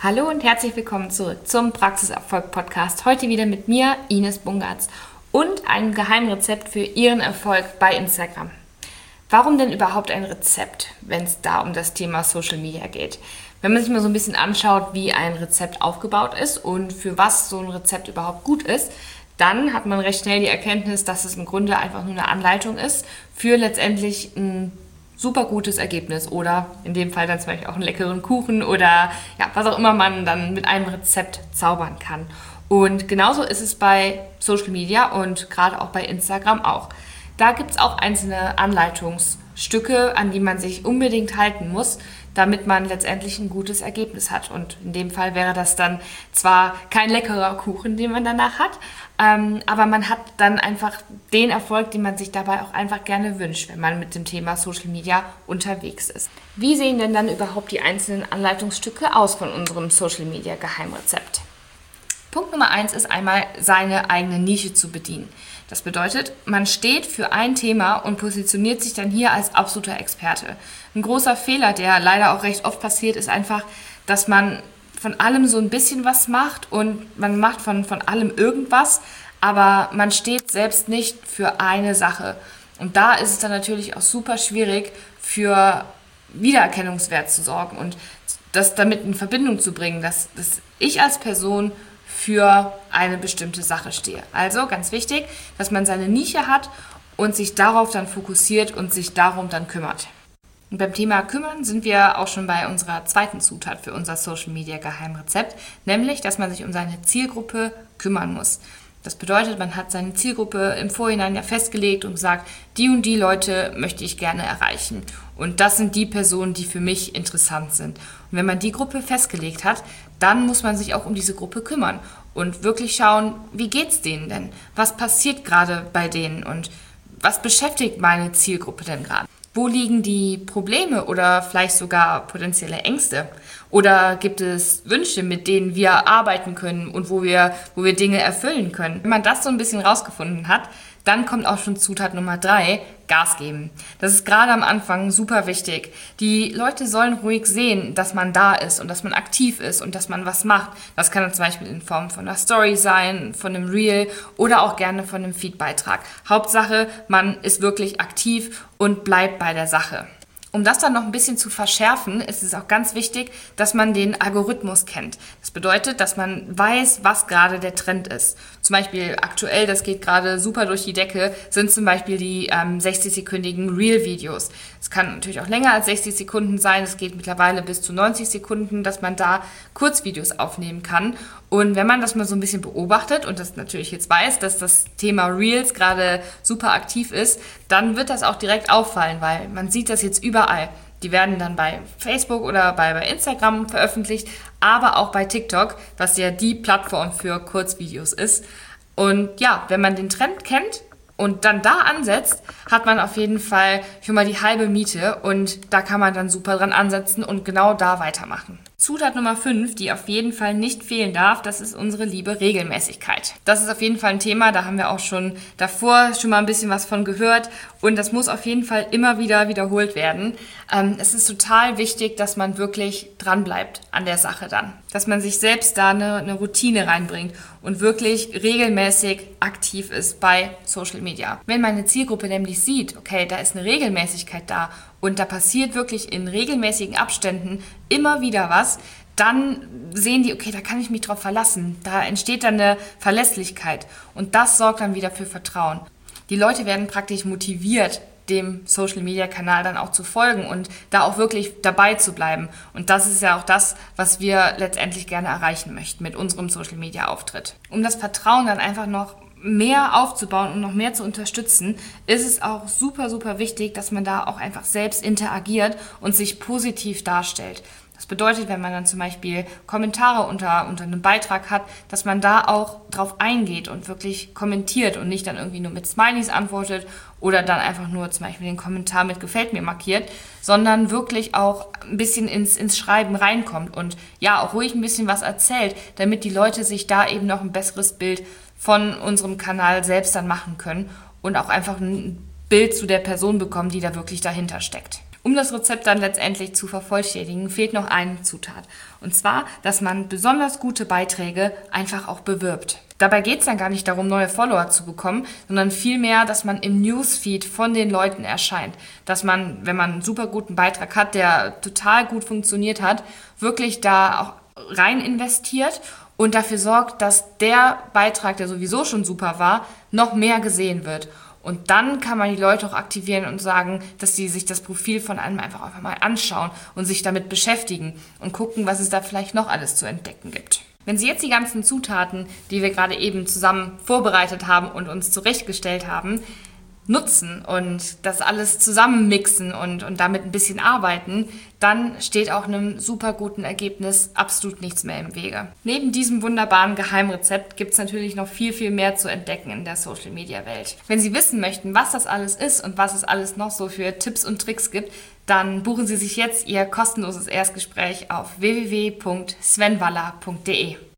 Hallo und herzlich willkommen zurück zum Praxiserfolg-Podcast. Heute wieder mit mir, Ines Bungartz, und einem Geheimrezept für Ihren Erfolg bei Instagram. Warum denn überhaupt ein Rezept, wenn es da um das Thema Social Media geht? Wenn man sich mal so ein bisschen anschaut, wie ein Rezept aufgebaut ist und für was so ein Rezept überhaupt gut ist, dann hat man recht schnell die Erkenntnis, dass es im Grunde einfach nur eine Anleitung ist für letztendlich ein super gutes Ergebnis oder in dem Fall dann zum Beispiel auch einen leckeren Kuchen oder ja, was auch immer man dann mit einem Rezept zaubern kann. Und genauso ist es bei Social Media und gerade auch bei Instagram auch. Da gibt es auch einzelne Anleitungsstücke, an die man sich unbedingt halten muss, damit man letztendlich ein gutes Ergebnis hat. Und in dem Fall wäre das dann zwar kein leckerer Kuchen, den man danach hat, aber man hat dann einfach den Erfolg, den man sich dabei auch einfach gerne wünscht, wenn man mit dem Thema Social Media unterwegs ist. Wie sehen denn dann überhaupt die einzelnen Anleitungsstücke aus von unserem Social Media Geheimrezept? Punkt Nummer 1 ist einmal, seine eigene Nische zu bedienen. Das bedeutet, man steht für ein Thema und positioniert sich dann hier als absoluter Experte. Ein großer Fehler, der leider auch recht oft passiert, ist einfach, dass man von allem so ein bisschen was macht und man macht von allem irgendwas, aber man steht selbst nicht für eine Sache. Und da ist es dann natürlich auch super schwierig, für Wiedererkennungswert zu sorgen und das damit in Verbindung zu bringen, dass ich als Person für eine bestimmte Sache stehe. Also ganz wichtig, dass man seine Nische hat und sich darauf dann fokussiert und sich darum dann kümmert. Und beim Thema kümmern sind wir auch schon bei unserer zweiten Zutat für unser Social Media Geheimrezept, nämlich, dass man sich um seine Zielgruppe kümmern muss. Das bedeutet, man hat seine Zielgruppe im Vorhinein ja festgelegt und sagt, die und die Leute möchte ich gerne erreichen. Und das sind die Personen, die für mich interessant sind. Und wenn man die Gruppe festgelegt hat, dann muss man sich auch um diese Gruppe kümmern und wirklich schauen, wie geht's denen denn? Was passiert gerade bei denen und was beschäftigt meine Zielgruppe denn gerade? Wo liegen die Probleme oder vielleicht sogar potenzielle Ängste? Oder gibt es Wünsche, mit denen wir arbeiten können und wo wir Dinge erfüllen können? Wenn man das so ein bisschen rausgefunden hat, dann kommt auch schon Zutat Nummer 3, Gas geben. Das ist gerade am Anfang super wichtig. Die Leute sollen ruhig sehen, dass man da ist und dass man aktiv ist und dass man was macht. Das kann dann zum Beispiel in Form von einer Story sein, von einem Reel oder auch gerne von einem Feedbeitrag. Hauptsache, man ist wirklich aktiv und bleibt bei der Sache. Um das dann noch ein bisschen zu verschärfen, ist es auch ganz wichtig, dass man den Algorithmus kennt. Das bedeutet, dass man weiß, was gerade der Trend ist. Zum Beispiel aktuell, das geht gerade super durch die Decke, sind zum Beispiel die 60-sekündigen Reel-Videos. Es kann natürlich auch länger als 60 Sekunden sein. Es geht mittlerweile bis zu 90 Sekunden, dass man da Kurzvideos aufnehmen kann. Und wenn man das mal so ein bisschen beobachtet und das natürlich jetzt weiß, dass das Thema Reels gerade super aktiv ist, dann wird das auch direkt auffallen, weil man sieht das jetzt überall. Die werden dann bei Facebook oder bei Instagram veröffentlicht, aber auch bei TikTok, was ja die Plattform für Kurzvideos ist. Und ja, wenn man den Trend kennt und dann da ansetzt, hat man auf jeden Fall schon mal die halbe Miete und da kann man dann super dran ansetzen und genau da weitermachen. Zutat Nummer 5, die auf jeden Fall nicht fehlen darf, das ist unsere liebe Regelmäßigkeit. Das ist auf jeden Fall ein Thema, da haben wir auch schon davor schon mal ein bisschen was von gehört und das muss auf jeden Fall immer wieder wiederholt werden. Es ist total wichtig, dass man wirklich dranbleibt an der Sache dann. Dass man sich selbst da eine Routine reinbringt und wirklich regelmäßig aktiv ist bei Social Media. Wenn meine Zielgruppe nämlich sieht, okay, da ist eine Regelmäßigkeit da und da passiert wirklich in regelmäßigen Abständen immer wieder was, dann sehen die, okay, da kann ich mich drauf verlassen. Da entsteht dann eine Verlässlichkeit und das sorgt dann wieder für Vertrauen. Die Leute werden praktisch motiviert, dem Social-Media-Kanal dann auch zu folgen und da auch wirklich dabei zu bleiben. Und das ist ja auch das, was wir letztendlich gerne erreichen möchten mit unserem Social-Media-Auftritt. Um das Vertrauen dann einfach noch mehr aufzubauen und noch mehr zu unterstützen, ist es auch super, super wichtig, dass man da auch einfach selbst interagiert und sich positiv darstellt. Das bedeutet, wenn man dann zum Beispiel Kommentare unter einem Beitrag hat, dass man da auch drauf eingeht und wirklich kommentiert und nicht dann irgendwie nur mit Smileys antwortet oder dann einfach nur zum Beispiel den Kommentar mit Gefällt mir markiert, sondern wirklich auch ein bisschen ins Schreiben reinkommt und ja, auch ruhig ein bisschen was erzählt, damit die Leute sich da eben noch ein besseres Bild von unserem Kanal selbst dann machen können und auch einfach ein Bild zu der Person bekommen, die da wirklich dahinter steckt. Um das Rezept dann letztendlich zu vervollständigen, fehlt noch eine Zutat. Und zwar, dass man besonders gute Beiträge einfach auch bewirbt. Dabei geht es dann gar nicht darum, neue Follower zu bekommen, sondern vielmehr, dass man im Newsfeed von den Leuten erscheint. Dass man, wenn man einen super guten Beitrag hat, der total gut funktioniert hat, wirklich da auch rein investiert und dafür sorgt, dass der Beitrag, der sowieso schon super war, noch mehr gesehen wird. Und dann kann man die Leute auch aktivieren und sagen, dass sie sich das Profil von einem einfach mal anschauen und sich damit beschäftigen und gucken, was es da vielleicht noch alles zu entdecken gibt. Wenn Sie jetzt die ganzen Zutaten, die wir gerade eben zusammen vorbereitet haben und uns zurechtgestellt haben, nutzen und das alles zusammenmixen und damit ein bisschen arbeiten, dann steht auch einem super guten Ergebnis absolut nichts mehr im Wege. Neben diesem wunderbaren Geheimrezept gibt es natürlich noch viel, viel mehr zu entdecken in der Social-Media-Welt. Wenn Sie wissen möchten, was das alles ist und was es alles noch so für Tipps und Tricks gibt, dann buchen Sie sich jetzt Ihr kostenloses Erstgespräch auf www.svenwaller.de.